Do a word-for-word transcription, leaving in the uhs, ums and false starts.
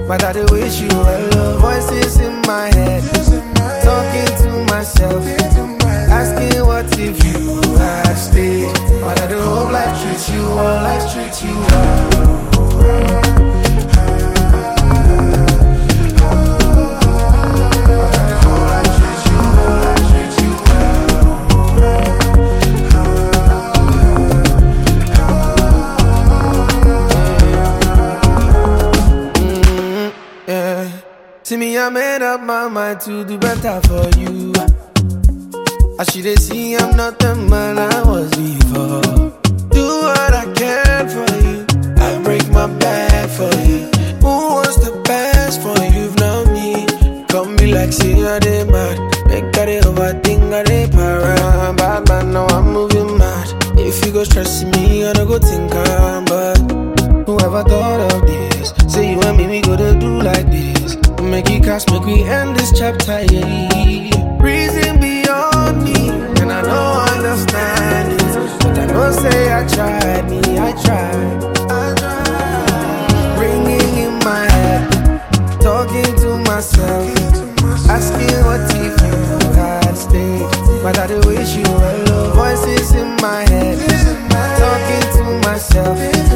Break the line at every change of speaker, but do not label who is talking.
but I do wish you well. Voices in my head, talking to myself, asking what if you had stayed. But I do hope life treats you well, life treats you well. See me, I made up my mind to do better for you. I should see I'm not the man I was before. Do what I can for you, I break my back for you. Who wants the best for you? Not me. Come be like, say I did mad. Make that it overthink, I did para. Bad man, now I'm moving mad. If you go stressing me, I don't go think I'm bad. Whoever thought of this? Say you and me, we go to do like this. Make it cast, make we end this chapter, yeah. Reason beyond me, and I don't understand it. But I know say I tried, me, I tried. I tried. Ringing in my head, talking to myself, asking what if you had stayed. But I do wish you well. Voices in my head, talking to myself,